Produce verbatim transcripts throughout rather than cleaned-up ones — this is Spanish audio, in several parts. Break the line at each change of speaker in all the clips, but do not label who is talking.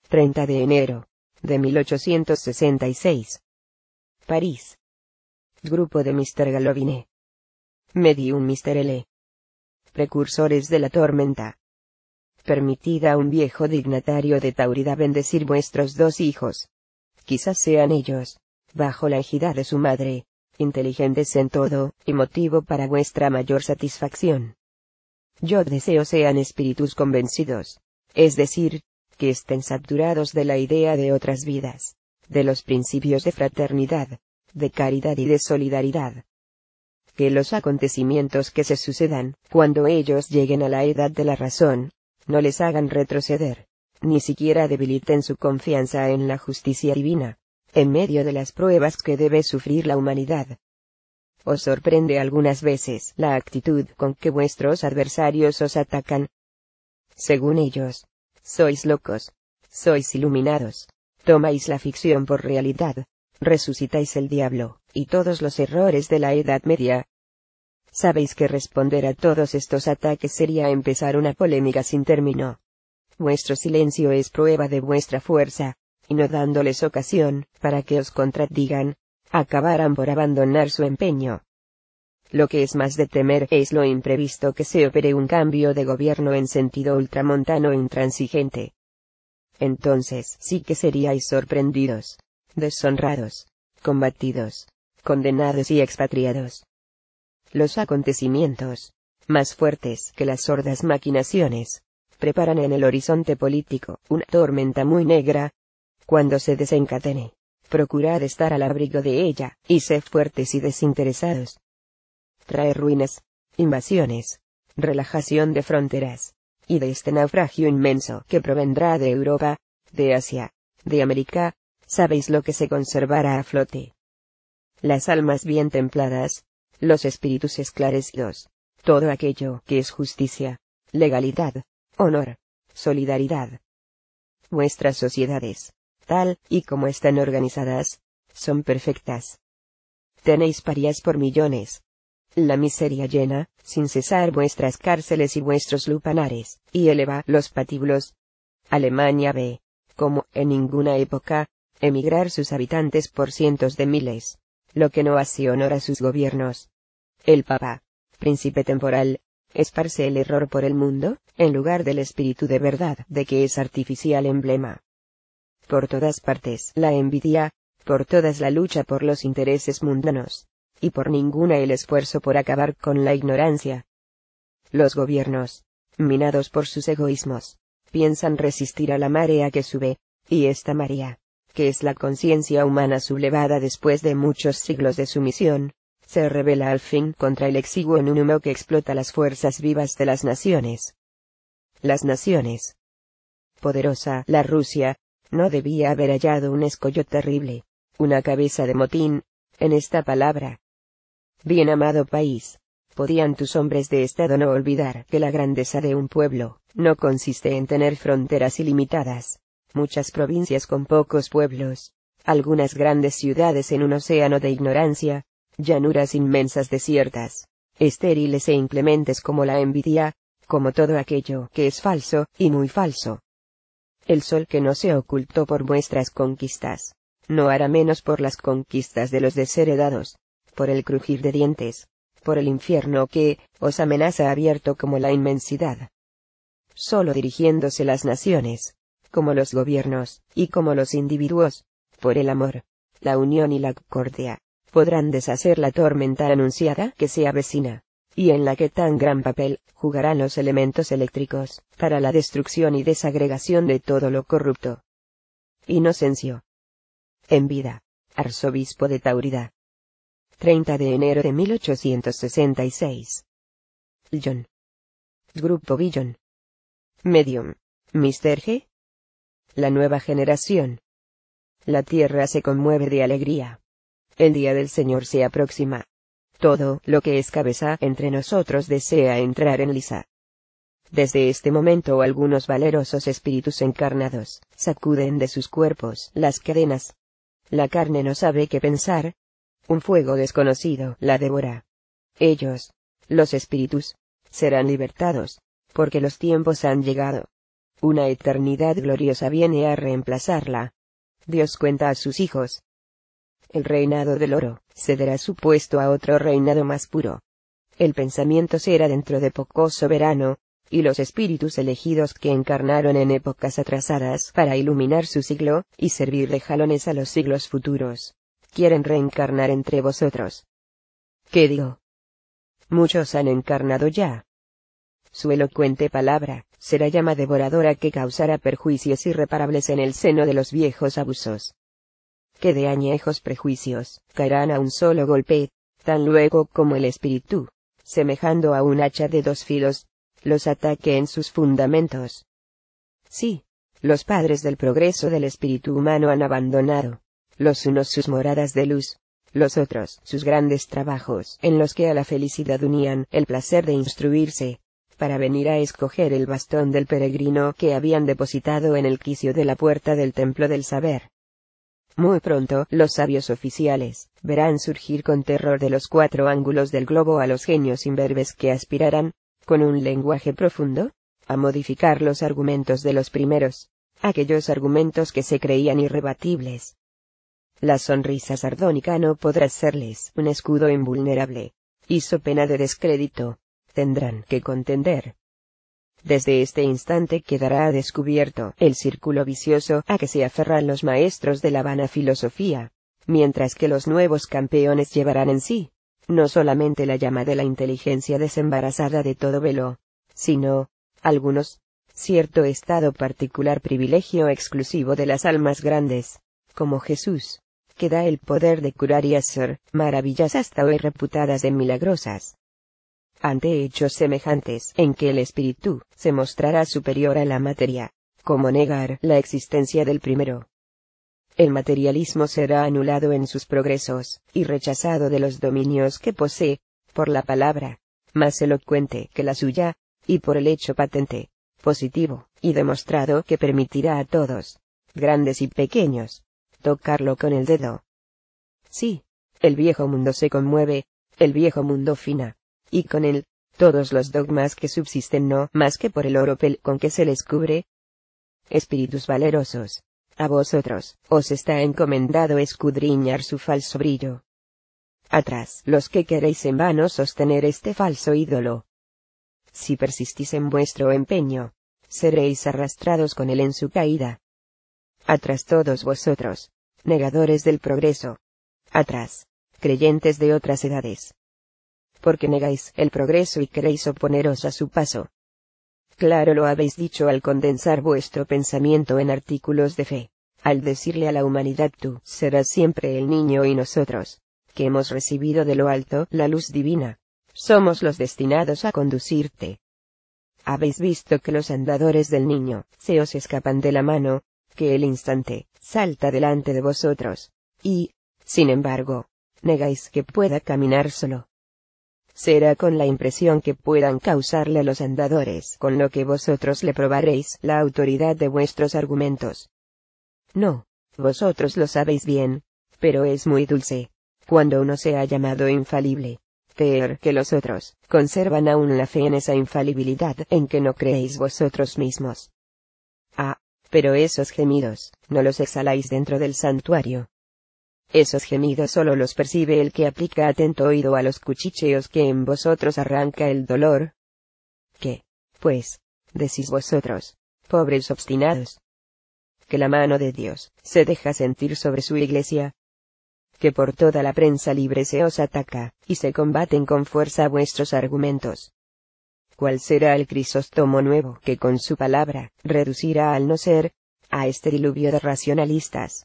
treinta de enero de mil ochocientos sesenta y seis. París. Grupo de mister Galovine. Medium mister L. Precursores de la tormenta. Permitid a un viejo dignatario de Taurida bendecir vuestros dos hijos. Quizás sean ellos, bajo la égida de su madre, inteligentes en todo, y motivo para vuestra mayor satisfacción. Yo deseo sean espíritus convencidos, es decir, que estén saturados de la idea de otras vidas, de los principios de fraternidad, de caridad y de solidaridad. Que los acontecimientos que se sucedan, cuando ellos lleguen a la edad de la razón, no les hagan retroceder, ni siquiera debiliten su confianza en la justicia divina, en medio de las pruebas que debe sufrir la humanidad. Os sorprende algunas veces la actitud con que vuestros adversarios os atacan. Según ellos, sois locos, sois iluminados, tomáis la ficción por realidad, resucitáis el diablo, y todos los errores de la Edad Media. Sabéis que responder a todos estos ataques sería empezar una polémica sin término. Vuestro silencio es prueba de vuestra fuerza, y no dándoles ocasión, para que os contradigan, acabarán por abandonar su empeño. Lo que es más de temer es lo imprevisto que se opere un cambio de gobierno en sentido ultramontano e intransigente. Entonces sí que seríais sorprendidos, deshonrados, combatidos, condenados y expatriados. Los acontecimientos, más fuertes que las sordas maquinaciones, preparan en el horizonte político una tormenta muy negra. Cuando se desencadene, procurad estar al abrigo de ella, y sed fuertes y desinteresados. Trae ruinas, invasiones, relajación de fronteras, y de este naufragio inmenso que provendrá de Europa, de Asia, de América, sabéis lo que se conservará a flote. Las almas bien templadas, los espíritus esclarecidos, todo aquello que es justicia, legalidad, honor, solidaridad. Vuestras sociedades, tal y como están organizadas, son perfectas. Tenéis parias por millones. La miseria llena, sin cesar vuestras cárceles y vuestros lupanares, y eleva los patíbulos. Alemania ve, como en ninguna época, emigrar sus habitantes por cientos de miles, lo que no hace honor a sus gobiernos. El Papa, príncipe temporal, esparce el error por el mundo, en lugar del espíritu de verdad de que es artificial emblema. Por todas partes la envidia, por todas la lucha por los intereses mundanos, y por ninguna el esfuerzo por acabar con la ignorancia. Los gobiernos, minados por sus egoísmos, piensan resistir a la marea que sube, y esta marea, que es la conciencia humana sublevada después de muchos siglos de sumisión, se revela al fin contra el exiguo número que explota las fuerzas vivas de las naciones. Las naciones. Poderosa, la Rusia, no debía haber hallado un escollo terrible, una cabeza de motín, en esta palabra. Bien amado país, podían tus hombres de Estado no olvidar que la grandeza de un pueblo, no consiste en tener fronteras ilimitadas, muchas provincias con pocos pueblos, algunas grandes ciudades en un océano de ignorancia, llanuras inmensas desiertas, estériles e inclementes como la envidia, como todo aquello que es falso, y muy falso. El sol que no se ocultó por vuestras conquistas, no hará menos por las conquistas de los desheredados, por el crujir de dientes, por el infierno que os amenaza abierto como la inmensidad. Solo dirigiéndose las naciones, como los gobiernos, y como los individuos, por el amor, la unión y la concordia, podrán deshacer la tormenta anunciada que se avecina, y en la que tan gran papel jugarán los elementos eléctricos, para la destrucción y desagregación de todo lo corrupto. Inocencio. En vida, arzobispo de Taurida. treinta de enero de mil ochocientos sesenta y seis. John. Grupo Billon. Medium. mister G. La nueva generación. La tierra se conmueve de alegría. El día del Señor se aproxima. Todo lo que es cabeza entre nosotros desea entrar en lisa. Desde este momento algunos valerosos espíritus encarnados sacuden de sus cuerpos las cadenas. La carne no sabe qué pensar. Un fuego desconocido la devora. Ellos, los espíritus, serán libertados, porque los tiempos han llegado. Una eternidad gloriosa viene a reemplazarla. Dios cuenta a sus hijos. El reinado del oro cederá su puesto a otro reinado más puro. El pensamiento será dentro de poco soberano, y los espíritus elegidos que encarnaron en épocas atrasadas para iluminar su siglo, y servir de jalones a los siglos futuros, quieren reencarnar entre vosotros. ¿Qué digo? Muchos han encarnado ya. Su elocuente palabra será llama devoradora que causará perjuicios irreparables en el seno de los viejos abusos. Que de añejos prejuicios caerán a un solo golpe, tan luego como el espíritu, semejando a un hacha de dos filos, los ataque en sus fundamentos. Sí, los padres del progreso del espíritu humano han abandonado, los unos sus moradas de luz, los otros sus grandes trabajos en los que a la felicidad unían el placer de instruirse, para venir a escoger el bastón del peregrino que habían depositado en el quicio de la puerta del templo del saber. Muy pronto, los sabios oficiales verán surgir con terror de los cuatro ángulos del globo a los genios imberbes que aspirarán, con un lenguaje profundo, a modificar los argumentos de los primeros, aquellos argumentos que se creían irrebatibles. La sonrisa sardónica no podrá serles un escudo invulnerable, y so pena de descrédito, tendrán que contender. Desde este instante quedará a descubierto el círculo vicioso a que se aferran los maestros de la vana filosofía, mientras que los nuevos campeones llevarán en sí, no solamente la llama de la inteligencia desembarazada de todo velo, sino, algunos, cierto estado particular privilegio exclusivo de las almas grandes, como Jesús, que da el poder de curar y hacer maravillas hasta hoy reputadas de milagrosas. Ante hechos semejantes en que el espíritu se mostrará superior a la materia, ¿cómo negar la existencia del primero? El materialismo será anulado en sus progresos, y rechazado de los dominios que posee, por la palabra, más elocuente que la suya, y por el hecho patente, positivo, y demostrado que permitirá a todos, grandes y pequeños, tocarlo con el dedo. Sí, el viejo mundo se conmueve, el viejo mundo fina, y con él, todos los dogmas que subsisten no más que por el oropel con que se les cubre. Espíritus valerosos, a vosotros os está encomendado escudriñar su falso brillo. Atrás los que queréis en vano sostener este falso ídolo. Si persistís en vuestro empeño, seréis arrastrados con él en su caída. Atrás todos vosotros, negadores del progreso. Atrás, creyentes de otras edades. Porque negáis el progreso y queréis oponeros a su paso. Claro lo habéis dicho al condensar vuestro pensamiento en artículos de fe, al decirle a la humanidad tú serás siempre el niño y nosotros, que hemos recibido de lo alto la luz divina, somos los destinados a conducirte. Habéis visto que los andadores del niño se os escapan de la mano, que el instante salta delante de vosotros, y, sin embargo, negáis que pueda caminar solo. Será con la impresión que puedan causarle a los andadores con lo que vosotros le probaréis la autoridad de vuestros argumentos. No, vosotros lo sabéis bien, pero es muy dulce, cuando uno se ha llamado infalible, creer que los otros conservan aún la fe en esa infalibilidad en que no creéis vosotros mismos. Ah, pero esos gemidos, no los exhaláis dentro del santuario. Esos gemidos solo los percibe el que aplica atento oído a los cuchicheos que en vosotros arranca el dolor. ¿Qué, pues, decís vosotros, pobres obstinados? Que la mano de Dios se deja sentir sobre su iglesia. Que por toda la prensa libre se os ataca, y se combaten con fuerza vuestros argumentos. ¿Cuál será el Crisóstomo nuevo que con su palabra reducirá al no ser, a este diluvio de racionalistas?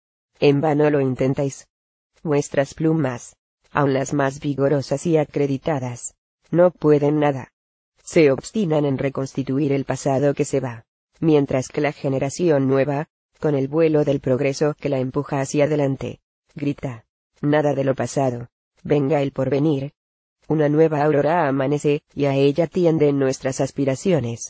En vano lo intentáis. Vuestras plumas, aun las más vigorosas y acreditadas, no pueden nada. Se obstinan en reconstituir el pasado que se va, mientras que la generación nueva, con el vuelo del progreso que la empuja hacia adelante, grita, nada de lo pasado, venga el porvenir. Una nueva aurora amanece, y a ella tienden nuestras aspiraciones.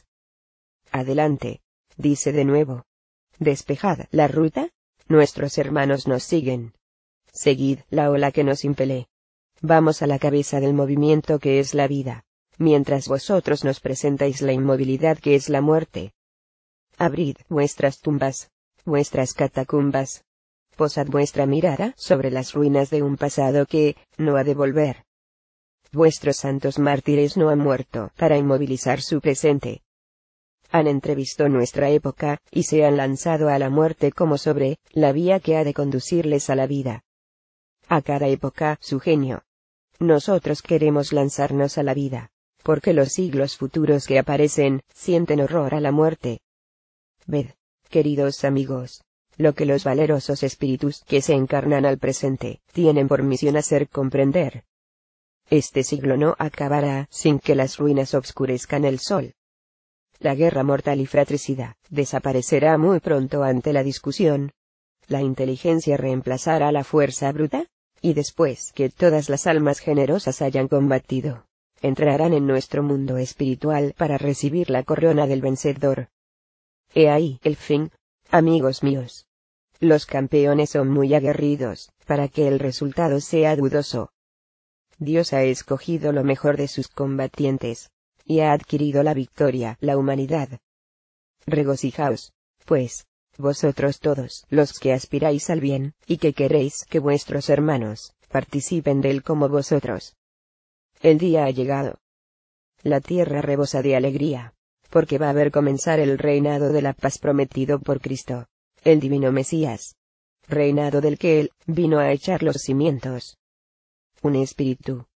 Adelante, dice de nuevo. Despejad la ruta. Nuestros hermanos nos siguen. Seguid la ola que nos impele. Vamos a la cabeza del movimiento que es la vida, mientras vosotros nos presentáis la inmovilidad que es la muerte. Abrid vuestras tumbas, vuestras catacumbas. Posad vuestra mirada sobre las ruinas de un pasado que no ha de volver. Vuestros santos mártires no han muerto para inmovilizar su presente. Han entrevisto nuestra época, y se han lanzado a la muerte como sobre la vía que ha de conducirles a la vida. A cada época su genio. Nosotros queremos lanzarnos a la vida, porque los siglos futuros que aparecen sienten horror a la muerte. Ved, queridos amigos, lo que los valerosos espíritus que se encarnan al presente tienen por misión hacer comprender. Este siglo no acabará sin que las ruinas obscurezcan el sol. La guerra mortal y fratricida desaparecerá muy pronto ante la discusión. La inteligencia reemplazará la fuerza bruta, y después que todas las almas generosas hayan combatido, entrarán en nuestro mundo espiritual para recibir la corona del vencedor. He ahí el fin, amigos míos. Los campeones son muy aguerridos, para que el resultado sea dudoso. Dios ha escogido lo mejor de sus combatientes, y ha adquirido la victoria la humanidad. Regocijaos, pues, vosotros todos los que aspiráis al bien, y que queréis que vuestros hermanos participen de él como vosotros. El día ha llegado. La tierra rebosa de alegría, porque va a ver comenzar el reinado de la paz prometido por Cristo, el divino Mesías, reinado del que él vino a echar los cimientos. Un espíritu